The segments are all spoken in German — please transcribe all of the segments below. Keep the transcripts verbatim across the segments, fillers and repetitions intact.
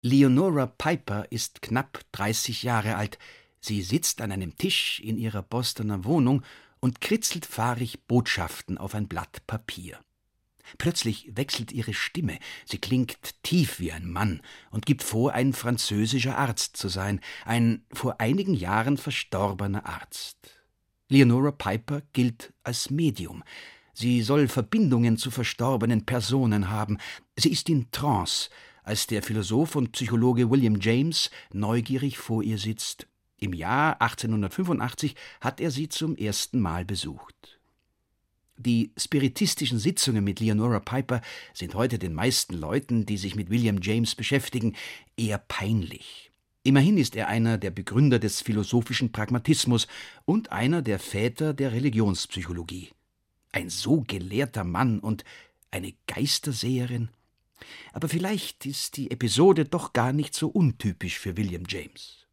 Leonora Piper ist knapp dreißig Jahre alt. Sie sitzt an einem Tisch in ihrer Bostoner Wohnung und kritzelt fahrig Botschaften auf ein Blatt Papier. Plötzlich wechselt ihre Stimme. Sie klingt tief wie ein Mann und gibt vor, ein französischer Arzt zu sein, ein vor einigen Jahren verstorbener Arzt. Leonora Piper gilt als Medium. Sie soll Verbindungen zu verstorbenen Personen haben. Sie ist in Trance, als der Philosoph und Psychologe William James neugierig vor ihr sitzt. Im Jahr achtzehnhundertfünfundachtzig hat er sie zum ersten Mal besucht. Die spiritistischen Sitzungen mit Leonora Piper sind heute den meisten Leuten, die sich mit William James beschäftigen, eher peinlich. Immerhin ist er einer der Begründer des philosophischen Pragmatismus und einer der Väter der Religionspsychologie. Ein so gelehrter Mann und eine Geisterseherin. Aber vielleicht ist die Episode doch gar nicht so untypisch für William James.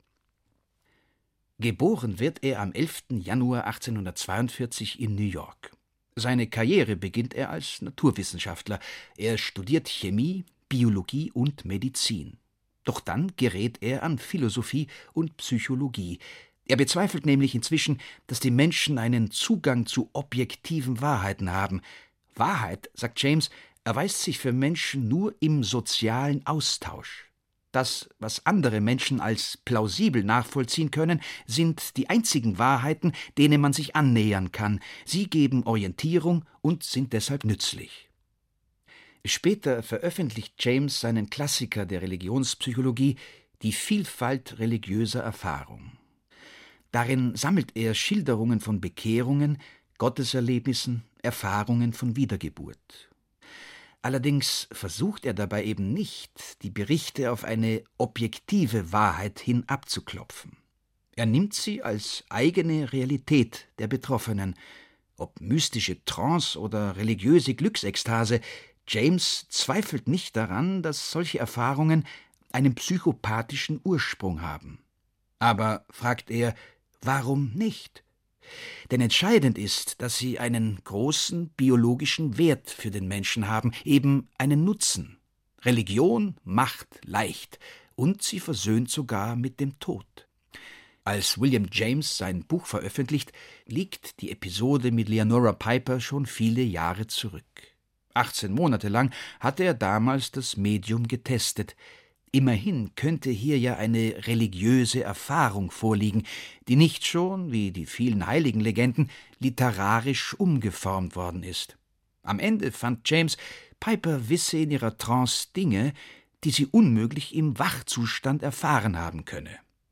Geboren wird er am elften Januar achtzehnhundertzweiundvierzig in New York. Seine Karriere beginnt er als Naturwissenschaftler. Er studiert Chemie, Biologie und Medizin. Doch dann gerät er an Philosophie und Psychologie. Er bezweifelt nämlich inzwischen, dass die Menschen einen Zugang zu objektiven Wahrheiten haben. Wahrheit, sagt James, erweist sich für Menschen nur im sozialen Austausch. Das, was andere Menschen als plausibel nachvollziehen können, sind die einzigen Wahrheiten, denen man sich annähern kann. Sie geben Orientierung und sind deshalb nützlich. Später veröffentlicht James seinen Klassiker der Religionspsychologie, Die Vielfalt religiöser Erfahrung. Darin sammelt er Schilderungen von Bekehrungen, Gotteserlebnissen, Erfahrungen von Wiedergeburt. Allerdings versucht er dabei eben nicht, die Berichte auf eine objektive Wahrheit hin abzuklopfen. Er nimmt sie als eigene Realität der Betroffenen. Ob mystische Trance oder religiöse Glücksekstase, James zweifelt nicht daran, dass solche Erfahrungen einen psychopathischen Ursprung haben. Aber, fragt er, warum nicht? Denn entscheidend ist, dass sie einen großen biologischen Wert für den Menschen haben, eben einen Nutzen. Religion macht leicht und sie versöhnt sogar mit dem Tod. Als William James sein Buch veröffentlicht, liegt die Episode mit Leonora Piper schon viele Jahre zurück. achtzehn Monate lang hatte er damals das Medium getestet. Immerhin könnte hier ja eine religiöse Erfahrung vorliegen, die nicht schon, wie die vielen heiligen Legenden, literarisch umgeformt worden ist. Am Ende fand James, Piper wisse in ihrer Trance Dinge, die sie unmöglich im Wachzustand erfahren haben könne.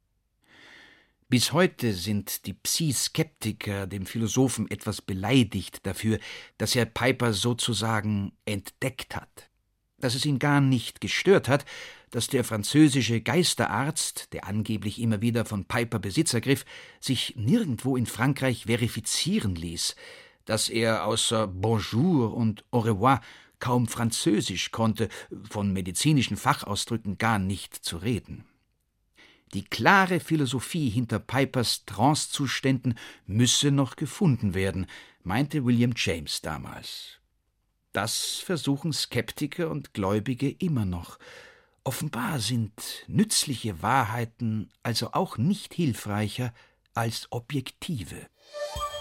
Bis heute sind die Psi-Skeptiker dem Philosophen etwas beleidigt dafür, dass er Piper sozusagen entdeckt hat. Dass es ihn gar nicht gestört hat, dass der französische Geisterarzt, der angeblich immer wieder von Piper Besitz ergriff, sich nirgendwo in Frankreich verifizieren ließ, dass er außer Bonjour und Au revoir kaum Französisch konnte, von medizinischen Fachausdrücken gar nicht zu reden. Die klare Philosophie hinter Pipers Trancezuständen müsse noch gefunden werden, meinte William James damals. Das versuchen Skeptiker und Gläubige immer noch. Offenbar sind nützliche Wahrheiten also auch nicht hilfreicher als objektive.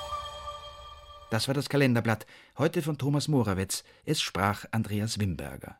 Das war das Kalenderblatt, heute von Thomas Morawetz. Es sprach Andreas Wimberger.